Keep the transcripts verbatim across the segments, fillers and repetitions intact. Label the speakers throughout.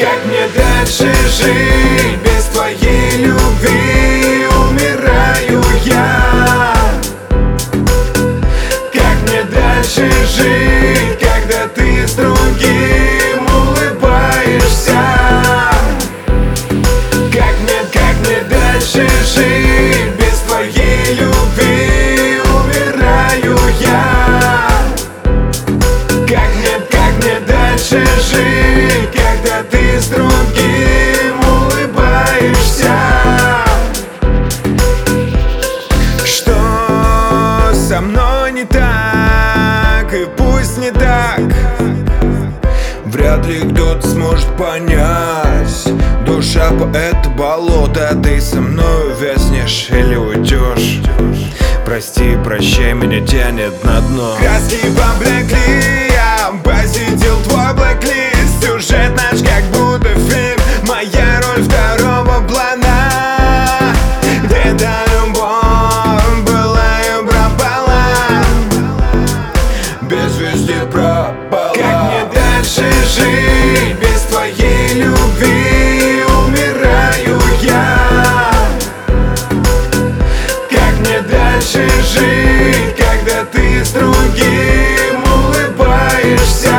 Speaker 1: Как мне дальше жить без твоей любви? Умираю я. Как мне дальше жить, когда ты с другим улыбаешься? Как мне, как мне дальше жить без твоей любви? Умираю я. Как мне, как мне дальше жить, когда ты с другим улыбаешься? Что со мной не так, и пусть не так, вряд ли кто-то сможет понять. Душа по это болото, ты со мной вязнешь или уйдешь. Прости, прощай, меня тянет на дно. Краски поблекли, я посетил твой блэк-лист. Сюжет наш как будто фильм, моя роль второго плана. Где-то любовь была и пропала, без вести пропала. Как мне дальше жить без твоей любви? Умираю я. Как мне дальше жить, когда ты с другим улыбаешься?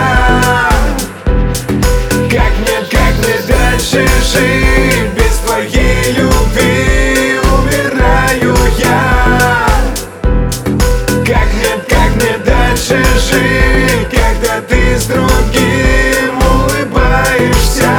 Speaker 1: Как мне, как мне дальше жить без твоей любви? Умираю я. Как мне, как мне дальше жить, когда ты с другим улыбаешься?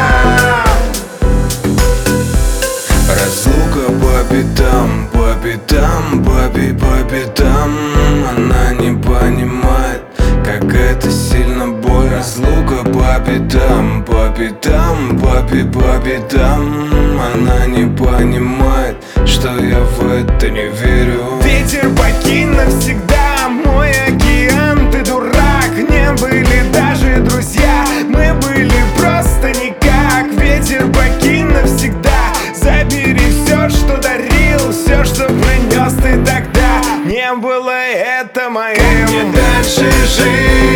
Speaker 1: Разлука по пятам, по пятам, по пи, по пятам. Она не понимает, как это сильно боль. Разлука по пятам, по пятам, по пи, по пятам. Она не понимает, что я в это не верю. Ветер покинь навсегда мой океан, ты дурак. Не были даже друзья, мы были просто никак. Ветер покинь навсегда, забери все, что дарил, все, что принес ты тогда. Не было это моим. Как мне дальше жить?